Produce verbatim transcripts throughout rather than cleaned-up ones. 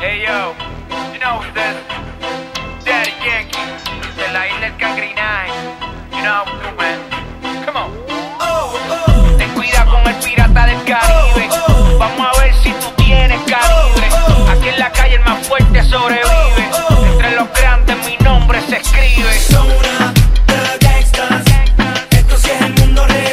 Hey yo, you know this, Daddy Yankee, de la isla del Cangri Nine. You know how we do, man. Come on. Oh, oh. Ten cuidado con el pirata del Caribe. Oh, oh. Vamos a ver si tú tienes calibre. Oh, oh. Aquí en la calle el más fuerte sobrevive. Oh, oh. Entre los grandes mi nombre se escribe. Son una de gangsters. Esto sí es el mundo real.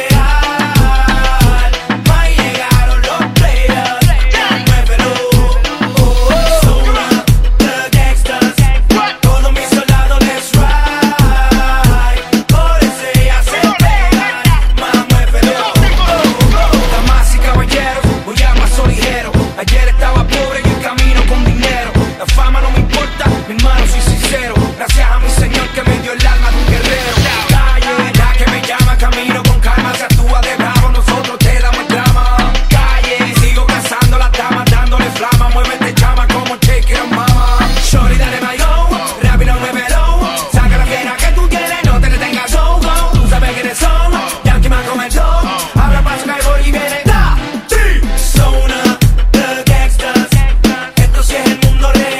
Ahí llegaron los players. Muévelo. Oh, oh. Son una de gangsters. Todos mis soldados les ride. Por eso ya se pegan. Más muévelo. Oh, oh. Damas y caballeros, voy a paso ligero. Ayer estaba pobre y en camino con dinero. La fama no me importa, mi hermano, soy sincero. Gracias a mi Señor que me dio el alma de un guerrero. Calle, la que me llama, camino con calma. Se actúa de bravo, nosotros te damos el drama. Calle, sigo cazando las damas, dándole flama. Muévete, chama, como take it, mama. Shorty, dale mayo, rápido, muévelo. Saca la fiera que tú quieres, no te detengas, go, go. Tú sabes quiénes son, Yankee man con el dog. Abra paso, que voy y viene. Da, ti, son una de gangsters. Esto sí es el mundo real.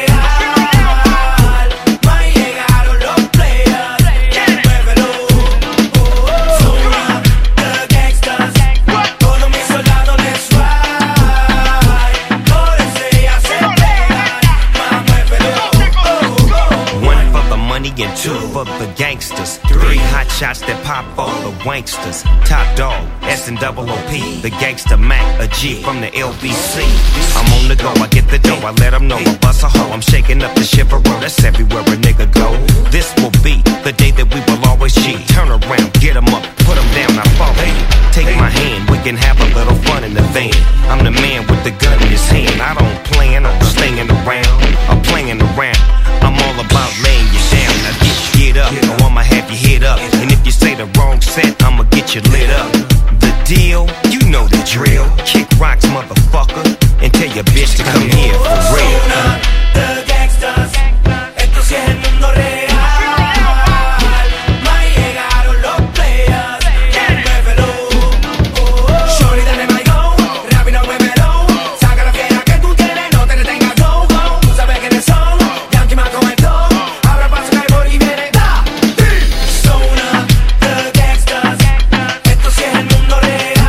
Ahí llegaron los players. Muévelo. Oh, oh. Son una de gangsters. Todos mis soldados les ride. Por eso ya se pegan. Más muévelo. Oh, oh. One for the money and two for the gangsters. Three hot shots that pop all the wanksters. Top dog, S and double O P. The gangster Mac, a G from the L B C. I'm on the go, I get the dough, I let them know I bust a hoe. I'm shaking up the shiver, that's everywhere a nigga go. This will be the day that we will always cheat. Turn around, get them up, put them down, I fall. Hey, take my hand, we can have a little fun in the van. I'm the man with the gun in his hand. I don't plan on staying around, I'm playing around. I'm all about laying you down. Now get, get up, or I'ma have you hit up. And if you say the wrong set, I'ma get you lit up. The deal, you know the drill. Kick rocks, motherfucker, and tell your bitch to come here for real. Son una de gangsters. Esto sí es el mundo real. Ahí llegaron los players. Muévelo. Oh, oh. Shorty, dale mayo, rápido, muévelo. Saca la fiera que tú tienes, no te detengas, go, go. Tú sabes quiénes son, Yankee man con el dog. Abra paso, que voy y viene. Da, ti. Son una de gangsters. Esto sí es el mundo real.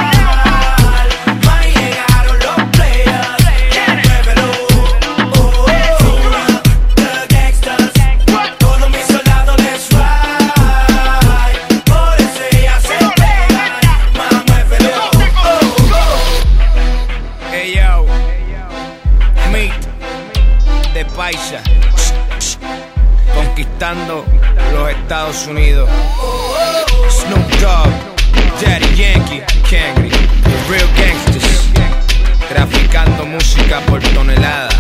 Ahí llegaron los players. Muévelo. Oh, oh. Son una de gangsters. Todos mis soldados les ride. Por eso ya se pegan. Más muévelo. Oh, oh. Hey yo, me, de Paisa, conquistando los Estados Unidos. Snoop Dogg, Daddy Yankee, Cangri, the real gangsters, traficando música por tonelada.